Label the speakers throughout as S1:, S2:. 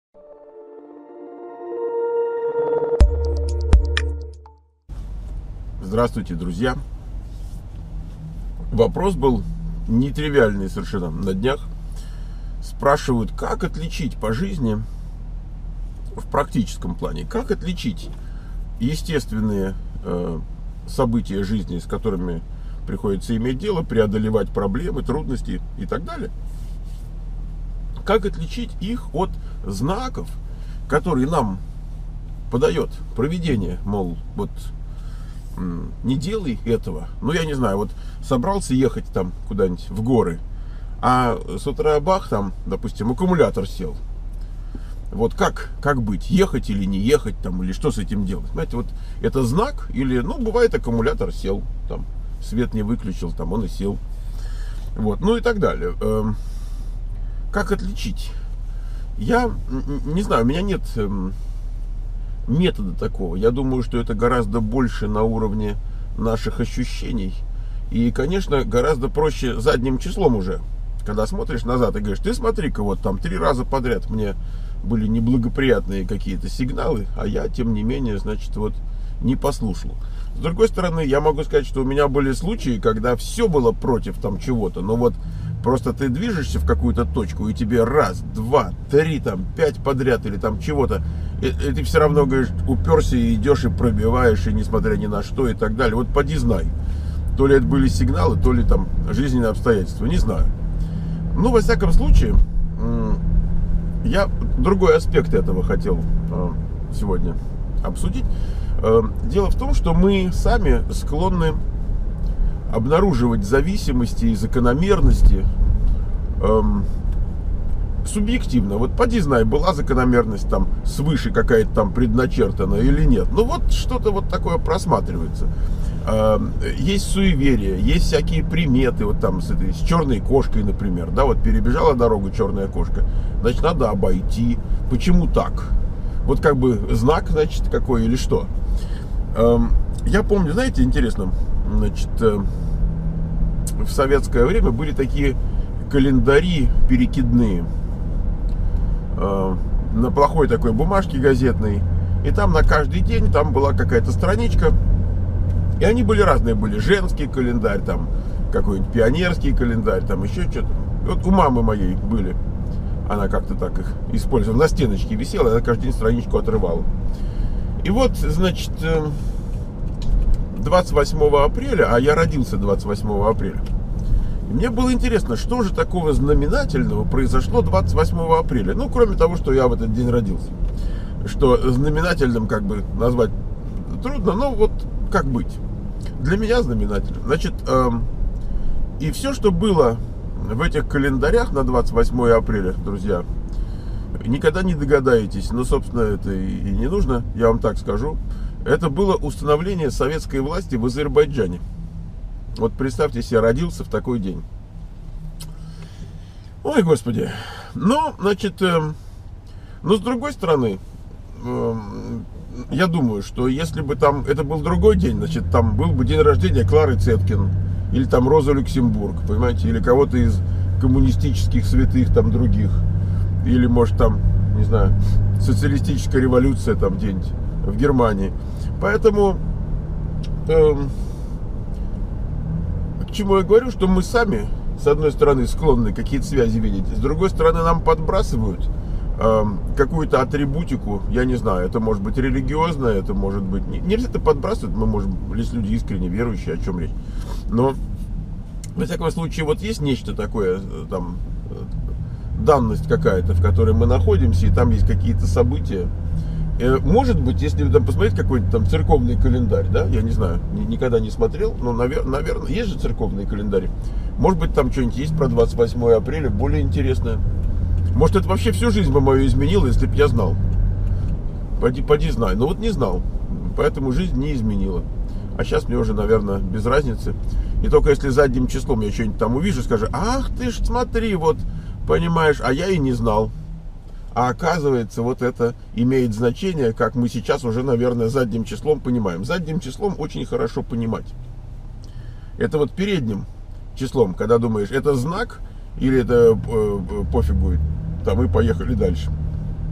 S1: Здравствуйте, друзья. Вопрос был нетривиальный совершенно на днях. Спрашивают, как отличить по жизни в практическом плане, как отличить естественные события жизни, с которыми приходится иметь дело, преодолевать проблемы, трудности и так далее. Как отличить их от знаков, которые нам подает провидение, мол, вот не делай этого. Ну, я не знаю, вот собрался ехать там куда-нибудь в горы, а с утра бах, там, допустим, аккумулятор сел. Вот как быть? Ехать или не ехать, там, или что с этим делать? Знаете, вот это знак, или, ну, бывает, аккумулятор сел, там, свет не выключил, там, он и сел. Вот, ну и так далее. Как отличить? Я не знаю, у меня нет метода такого. Я думаю, что это гораздо больше на уровне наших ощущений. И, конечно, гораздо проще задним числом уже. Когда смотришь назад и говоришь, ты смотри-ка, вот там 3 раза подряд мне были неблагоприятные какие-то сигналы, а я, тем не менее, значит, вот не послушал. С другой стороны, я могу сказать, что у меня были случаи, когда все было против там чего-то, но вот просто ты движешься в какую-то точку, и тебе раз, 2, 3, там, 5 подряд или там чего-то, и ты все равно, говоришь, уперся и идешь, и пробиваешь, и несмотря ни на что, и так далее. Вот поди знай. То ли это были сигналы, то ли там жизненные обстоятельства, не знаю. Ну, во всяком случае, я другой аспект этого хотел сегодня обсудить. Дело в том, что мы сами склонны обнаруживать зависимости и закономерности субъективно. Вот поди знай, была закономерность там свыше какая-то там предначертана или нет. Ну вот что-то вот такое просматривается. Есть суеверия, есть всякие приметы, вот там с черной кошкой, например, да, вот перебежала дорогу черная кошка, значит, надо обойти. Почему так? Вот как бы знак, значит, какой или что? Я помню, знаете, интересно, значит, в советское время были такие календари перекидные на плохой такой бумажке газетной, и там на каждый день там была какая-то страничка, и они были разные, были женский календарь, там какой-нибудь пионерский календарь, там еще что-то. Вот у мамы моей были, она как-то так их использовала, на стеночке висела, она каждый день страничку отрывала. И вот, значит, 28 апреля, а я родился 28 апреля, и мне было интересно, что же такого знаменательного произошло 28 апреля. Ну, кроме того, что я в этот день родился. Что знаменательным как бы назвать трудно, но вот как быть. Для меня знаменательным. Значит, и все, что было в этих календарях на 28 апреля, друзья, никогда не догадаетесь, но, собственно, это и не нужно, я вам так скажу. Это было установление советской власти в Азербайджане. Вот представьте себе, родился в такой день. Ой, Господи. Ну, значит, но с другой стороны, я думаю, что если бы там это был другой день, значит, там был бы день рождения Клары Цеткин, или там Роза Люксембург, понимаете, или кого-то из коммунистических святых там других, или, может, там, не знаю, социалистическая революция там где-нибудь в Германии. Поэтому к чему я говорю, что мы сами, с одной стороны, склонны какие-то связи видеть, с другой стороны, нам подбрасывают какую-то атрибутику, я не знаю, это может быть религиозное, это может быть... Нельзя это подбрасывать, мы можем, если люди искренне верующие, о чем речь. Но, во всяком случае, вот есть нечто такое, там, данность какая-то, в которой мы находимся, и там есть какие-то события. Может быть, если там посмотреть какой-то там церковный календарь, да, я не знаю, никогда не смотрел, но, наверное, есть же церковный календарь. Может быть, там что-нибудь есть про 28 апреля, более интересное. Может, это вообще всю жизнь бы мою изменило, если бы я знал. Поди знай. Но вот не знал. Поэтому жизнь не изменила. А сейчас мне уже, наверное, без разницы. И только если задним числом я что-нибудь там увижу, скажу, ах ты ж смотри, вот, понимаешь, а я и не знал. А оказывается, вот это имеет значение, как мы сейчас уже, наверное, задним числом понимаем. Задним числом очень хорошо понимать. Это вот передним числом, когда думаешь, это знак или это пофигу, там и поехали дальше.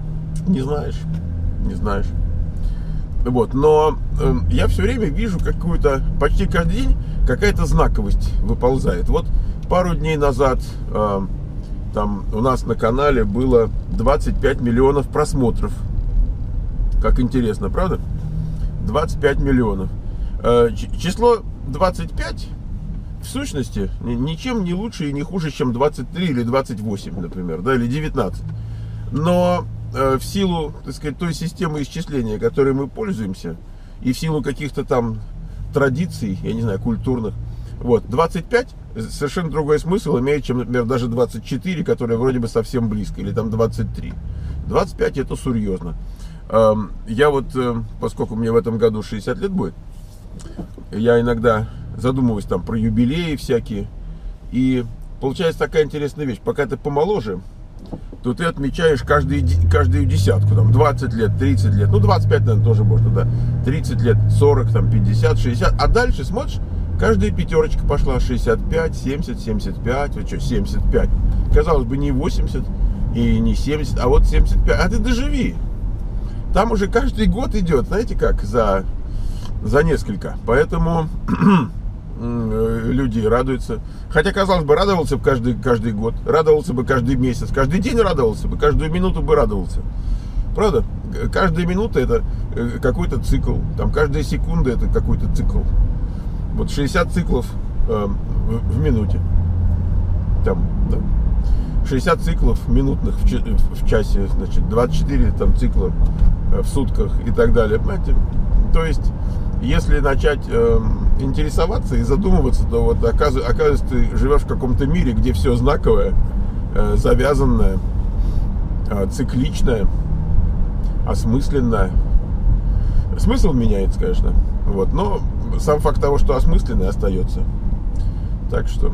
S1: Не знаешь, не знаешь. Вот, но я все время вижу какую-то, почти каждый день какая-то знаковость выползает. Вот пару дней назад там у нас на канале было 25 миллионов просмотров. Как интересно, правда? 25 миллионов. Число 25 в сущности ничем не лучше и не хуже, чем 23 или 28, например, да, или 19. Но в силу, так сказать, той системы исчисления, которой мы пользуемся, и в силу каких-то там традиций, я не знаю, культурных, вот, 25 совершенно другой смысл имеет, чем, например, даже 24, которое вроде бы совсем близко, или там 23. 25 это серьезно. Я вот, поскольку мне в этом году 60 лет будет, я иногда задумываюсь там про юбилеи всякие, и получается такая интересная вещь. Пока ты помоложе, то ты отмечаешь каждую десятку, там 20 лет, 30 лет, ну 25, наверное, тоже можно, да, 30 лет, 40, там 50, 60, а дальше смотришь, каждая пятерочка пошла, 65, 70, 75, вот что, 75, казалось бы, не 80 и не 70, а вот 75, а ты доживи, там уже каждый год идет, знаете как, за несколько, поэтому люди радуются. Хотя, казалось бы, радовался бы каждый год, радовался бы каждый месяц, каждый день радовался бы, каждую минуту бы радовался. Правда? Каждая минута это какой-то цикл, там каждая секунда это какой-то цикл. Вот 60 циклов в минуте. Там, да. 60 циклов минутных в часе, значит, 24 там цикла в сутках и так далее. Понимаете? То есть, если начать интересоваться и задумываться, то вот оказывается, ты живешь в каком-то мире, где все знаковое, завязанное, цикличное, осмысленное. Смысл меняется, конечно, вот, но сам факт того, что осмысленное, остается. Так что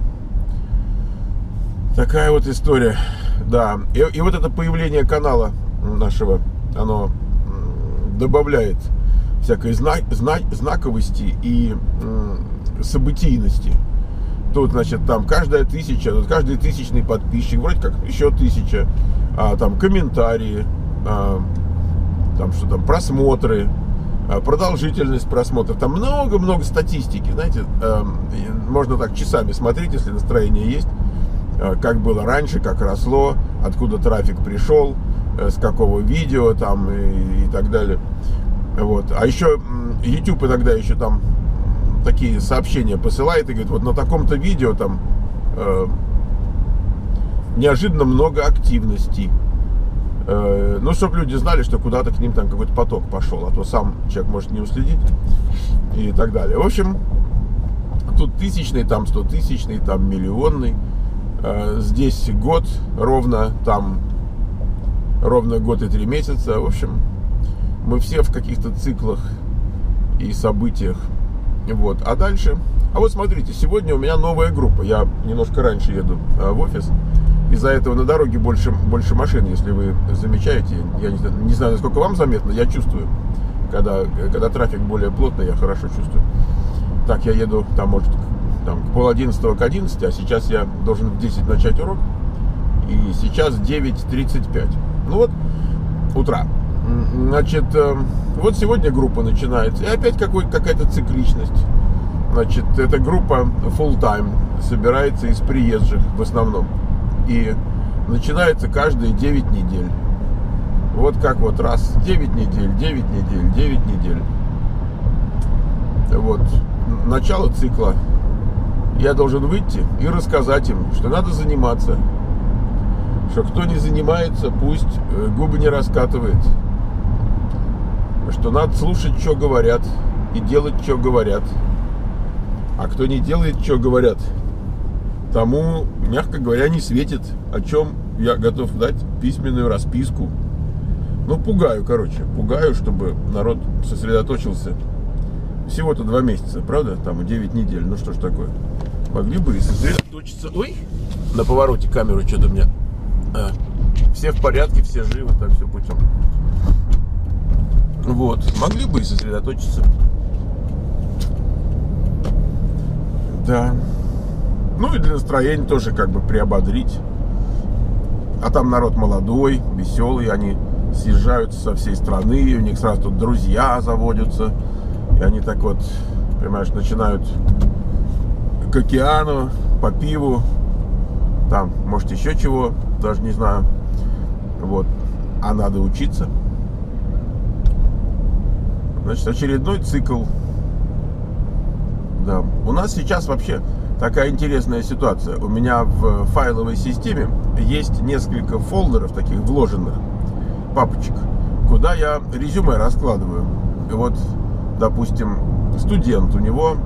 S1: такая вот история. Да, и вот это появление канала нашего, оно добавляет всякой знаковости и событийности. Тут, значит, там каждая тысяча, тут каждый тысячный подписчик, вроде как еще 1000, там комментарии, там что там, просмотры, продолжительность просмотров, там много-много статистики, знаете, можно так часами смотреть, если настроение есть, как было раньше, как росло, откуда трафик пришел, с какого видео там и так далее. Вот. А еще YouTube иногда еще там такие сообщения посылает и говорит, вот на таком-то видео там неожиданно много активности. Ну, чтобы люди знали, что куда-то к ним там какой-то поток пошел, а то сам человек может не уследить и так далее. В общем, тут тысячный, там 100-тысячный, там миллионный. Здесь год ровно, там ровно год и 3 месяца. В общем, мы все в каких-то циклах и событиях. Вот. А дальше... А вот смотрите, сегодня у меня новая группа. Я немножко раньше еду в офис. Из-за этого на дороге больше машин, если вы замечаете. Я не знаю, насколько вам заметно, я чувствую. Когда трафик более плотный, я хорошо чувствую. Так, я еду там, может, там, к 10:30, к 11, а сейчас я должен в 10 начать урок. И сейчас 9:35. Ну вот, утра. Значит, вот сегодня группа начинается. И опять какая-то цикличность. Значит, эта группа full-time собирается из приезжих в основном. И начинается каждые 9 недель. Вот как вот раз, 9 недель, 9 недель, 9 недель. Вот, начало цикла. Я должен выйти и рассказать им, что надо заниматься. Что кто не занимается, пусть губы не раскатывает. Что надо слушать, что говорят, и делать, что говорят. А кто не делает, что говорят, тому, мягко говоря, не светит, о чем я готов дать письменную расписку. Ну, пугаю, пугаю, чтобы народ сосредоточился. Всего-то 2 месяца, правда? Там 9 недель, ну что ж такое. Могли бы и сосредоточиться. Ой, на повороте камеру что-то у меня. Все в порядке, все живы, так все путем. Вот, могли бы и сосредоточиться. Да. Ну и для настроения тоже как бы приободрить. А там народ молодой, веселый, они съезжаются со всей страны, и у них сразу тут друзья заводятся, и они так вот, понимаешь, начинают к океану, по пиву, там, может, еще чего, даже не знаю, вот, а надо учиться. Значит, очередной цикл. Да. У нас сейчас вообще такая интересная ситуация. У меня в файловой системе есть несколько фолдеров таких вложенных, папочек, куда я резюме раскладываю. И вот, допустим, студент, у него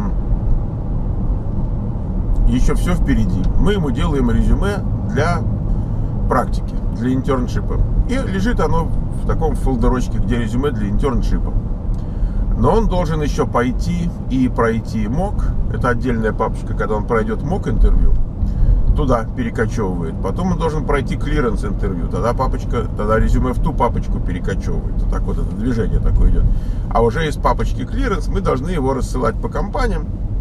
S1: еще все впереди. Мы ему делаем резюме для практики, для интерншипа. И лежит оно в таком фолдерочке, где резюме для интерншипа. Но он должен еще пойти и пройти МОК. Это отдельная папочка, когда он пройдет МОК интервью, туда перекочевывает. Потом он должен пройти клиренс интервью. Тогда резюме в ту папочку перекочевывает. Вот так вот это движение такое идет. А уже из папочки клиренс мы должны его рассылать по компаниям.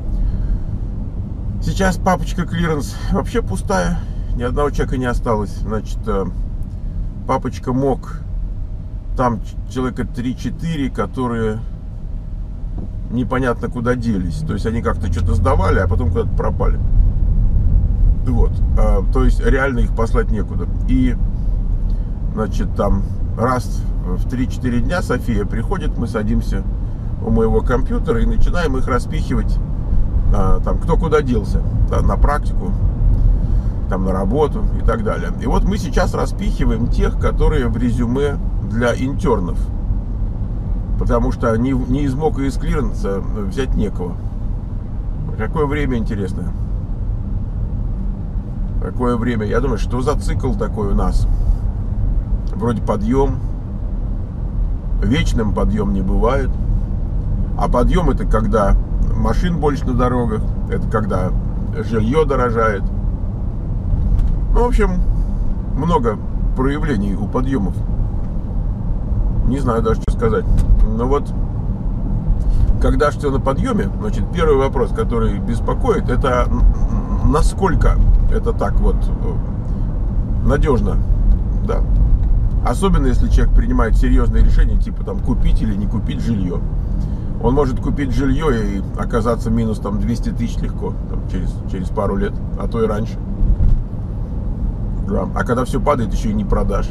S1: Сейчас папочка клиренс вообще пустая. Ни одного человека не осталось. Значит, папочка МОК. Там человека 3-4, которые непонятно куда делись. То есть они как-то что-то сдавали, а потом куда-то пропали. Вот. То есть реально их послать некуда. И, значит, там раз в 3-4 дня София приходит, мы садимся у моего компьютера и начинаем их распихивать, там, кто куда делся, на практику, там, на работу и так далее. И вот мы сейчас распихиваем тех, которые в резюме для интернов. Потому что ни из МОКа и из клиренса взять некого. Какое время интересное. Какое время. Я думаю, что за цикл такой у нас? Вроде подъем. Вечным подъем не бывает. А подъем — это когда машин больше на дорогах. Это когда жилье дорожает. Ну, в общем, много проявлений у подъемов. Не знаю даже, что сказать. Но вот, когда все на подъеме, значит, первый вопрос, который беспокоит, это насколько это так вот надежно, да. Особенно, если человек принимает серьезные решения, типа там купить или не купить жилье. Он может купить жилье и оказаться минус там 200 тысяч легко, там, через пару лет, а то и раньше. Да. А когда все падает, еще и не продашь.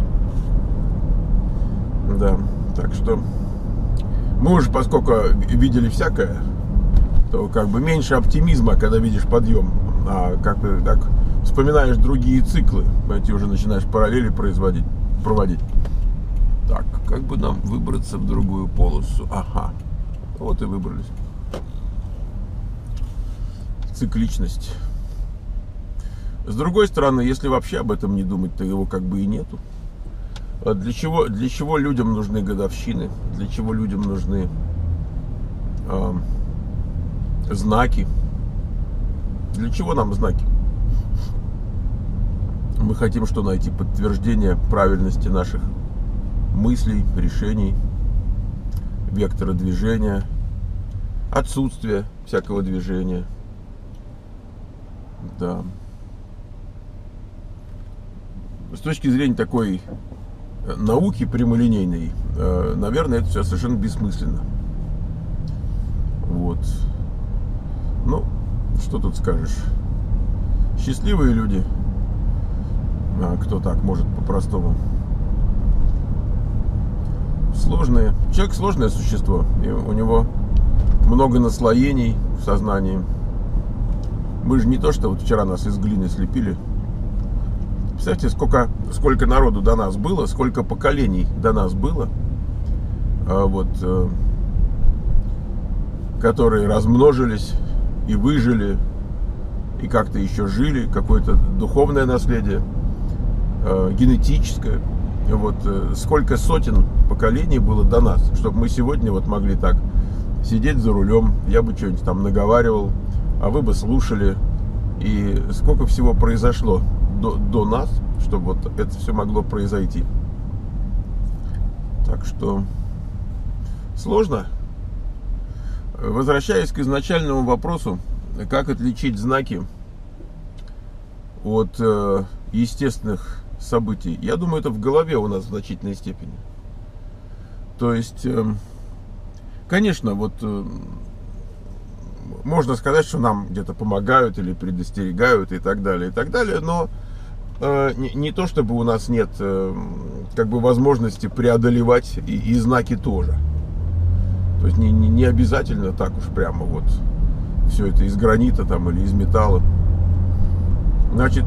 S1: Да, так что мы уже, поскольку видели всякое, то как бы меньше оптимизма, когда видишь подъем, а как бы так вспоминаешь другие циклы, эти уже начинаешь параллели проводить. Так, как бы нам выбраться в другую полосу? Ага, вот и выбрались. Цикличность. С другой стороны, если вообще об этом не думать, то его как бы и нету. Для чего людям нужны годовщины? Для чего людям нужны знаки? Для чего нам знаки? Мы хотим что найти? Подтверждение правильности наших мыслей, решений, вектора движения, отсутствие всякого движения. Да. С точки зрения такой науки прямолинейной, наверное, это все совершенно бессмысленно. Вот. Ну, что тут скажешь? Счастливые люди, кто так может по-простому. Сложные. Человек сложное существо, и у него много наслоений в сознании. Мы же не то, что вот вчера нас из глины слепили. Представьте, сколько народу до нас было, сколько поколений до нас было, вот, которые размножились и выжили, и как-то еще жили, какое-то духовное наследие, генетическое. Вот, сколько сотен поколений было до нас, чтобы мы сегодня вот могли так сидеть за рулем, я бы что-нибудь там наговаривал, а вы бы слушали, и сколько всего произошло до нас, чтобы вот это все могло произойти. Так что сложно. Возвращаясь к изначальному вопросу, как отличить знаки от естественных событий, я думаю, это в голове у нас в значительной степени. То есть, конечно, вот можно сказать, что нам где-то помогают или предостерегают и так далее, но не то, чтобы у нас нет как бы возможности преодолевать и знаки тоже. То есть не обязательно так уж прямо вот все это из гранита там или из металла. Значит,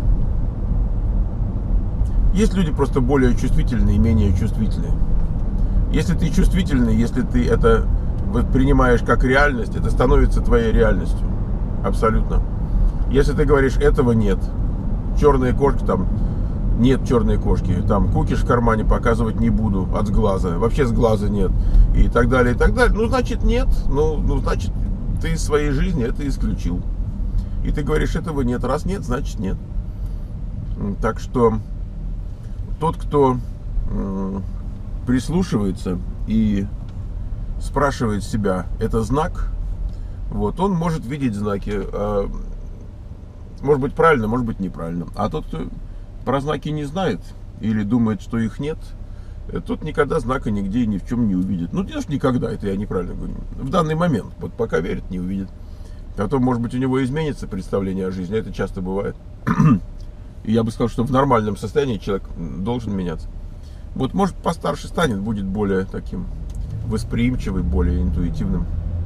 S1: есть люди просто более чувствительные и менее чувствительные. Если ты чувствительный, если ты это воспринимаешь как реальность, это становится твоей реальностью. Абсолютно. Если ты говоришь, этого нет, черные кошки там, нет черной кошки, там кукиш в кармане показывать не буду от сглаза, вообще сглаза нет, и так далее, ну, значит, нет, ну, значит, ты из своей жизни это исключил. И ты говоришь, этого нет, раз нет, значит нет. Так что тот, кто прислушивается и спрашивает себя, это знак, вот, он может видеть знаки, может быть правильно, может быть неправильно. А тот, кто про знаки не знает или думает, что их нет, тот никогда знака нигде и ни в чем не увидит. Ну, не никогда, это я неправильно говорю. В данный момент, вот пока верит, не увидит. Потом, может быть, у него изменится представление о жизни, это часто бывает. И я бы сказал, что в нормальном состоянии человек должен меняться. Вот, может, постарше станет, будет более таким восприимчивым, более интуитивным.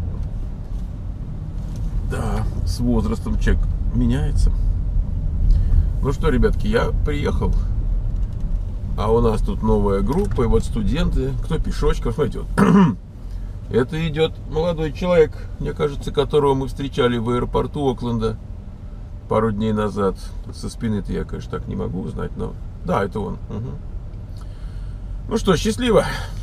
S1: Да, с возрастом человек меняется. Ну что, ребятки, я приехал. А у нас тут новая группа, и вот студенты, кто пешочком, смотрите, вот. Это идет молодой человек, мне кажется, которого мы встречали в аэропорту Окленда пару дней назад. Со спины-то я, конечно, так не могу узнать, но да, это он. Угу. Ну что, счастливо!